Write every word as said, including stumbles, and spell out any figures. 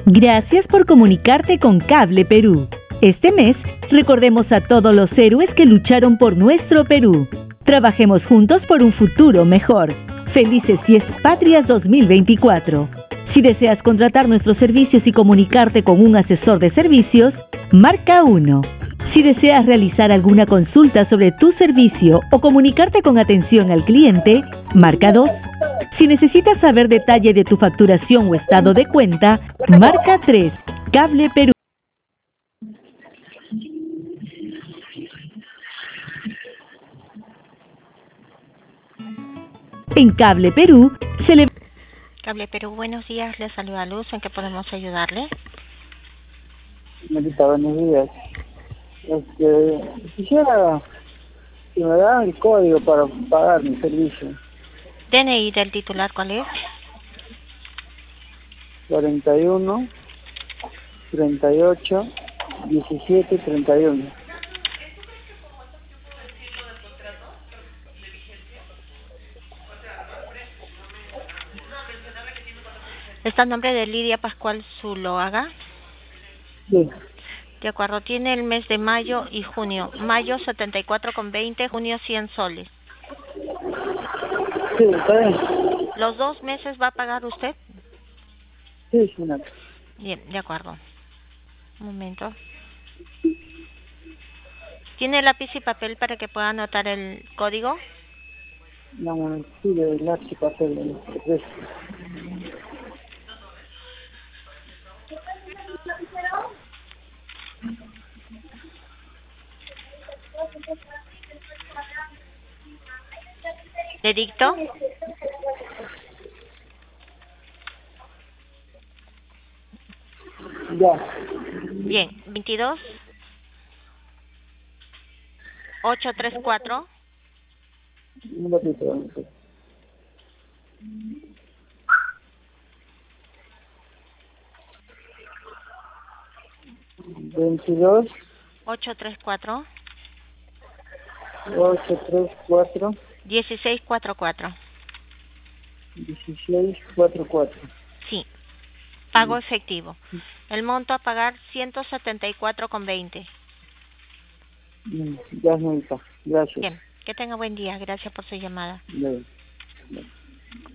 Gracias por comunicarte con Cable Perú. Este mes, recordemos a todos los héroes que lucharon por nuestro Perú. Trabajemos juntos por un futuro mejor. Felices Fiestas Patrias dos mil veinticuatro. Si deseas contratar nuestros servicios y comunicarte con un asesor de servicios, marca uno. Si deseas realizar alguna consulta sobre tu servicio o comunicarte con atención al cliente, marca dos. Si necesitas saber detalle de tu facturación o estado de cuenta, marca tres. Cable Perú. En Cable Perú se le... Cable Perú, buenos días, le saluda Luz, ¿en qué podemos ayudarle? Señorita, buenos días. Este, quisiera que me dan el código para pagar mi servicio. D N I del titular, ¿cuál es? cuarenta y uno, treinta y ocho, diecisiete, treinta y uno. ¿Está a nombre de Lidia Pascual Zuloaga? Sí. De acuerdo, tiene el mes de mayo y junio. Mayo setenta y cuatro con veinte, junio cien soles. Sí, está bien. ¿Los dos meses va a pagar usted? Sí, señorita. Bien, de acuerdo. Un momento. ¿Tiene lápiz y papel para que pueda anotar el código? No, sí, de lápiz y papel. De ¿Le dicto? Ya. Bien, veintidós, ochocientos treinta y cuatro, Un ratito, un ratito. veintidós, ochocientos treinta y cuatro, ocho, tres, cuatro, dieciséis cuarenta y cuatro. dieciséis, cuarenta y cuatro. Sí, pago efectivo. El monto a pagar ciento setenta y cuatro con veinte. Ya, señorita. Gracias. Bien, que tenga buen día. Gracias por su llamada. Bien. Bien.